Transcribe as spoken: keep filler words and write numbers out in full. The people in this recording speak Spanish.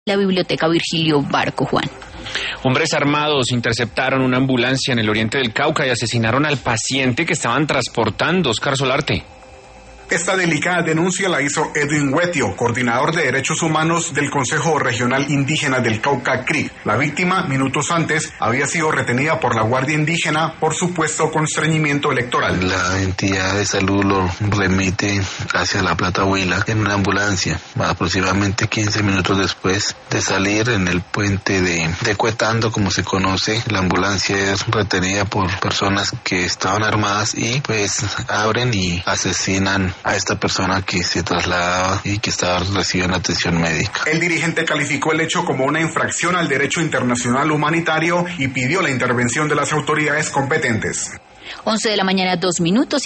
la Biblioteca Virgilio Barco, Juan. Hombres armados interceptaron una ambulancia en el oriente del Cauca y asesinaron al paciente que estaban transportando. Oscar Solarte. Esta delicada denuncia la hizo Edwin Huetio, coordinador de Derechos Humanos del Consejo Regional Indígena del Cauca C R I C. La víctima, minutos antes, había sido retenida por la Guardia Indígena por supuesto constreñimiento electoral. La entidad de salud lo remite hacia La Plata, Huila, en una ambulancia. Aproximadamente quince minutos después de salir en el puente de, de Cuetando, como se conoce, la ambulancia es retenida por personas que estaban armadas y pues abren y asesinan a esta persona que se trasladaba y que estaba recibiendo atención médica. El dirigente calificó el hecho como una infracción al derecho internacional humanitario y pidió la intervención de las autoridades competentes. once de la mañana, dos minutos.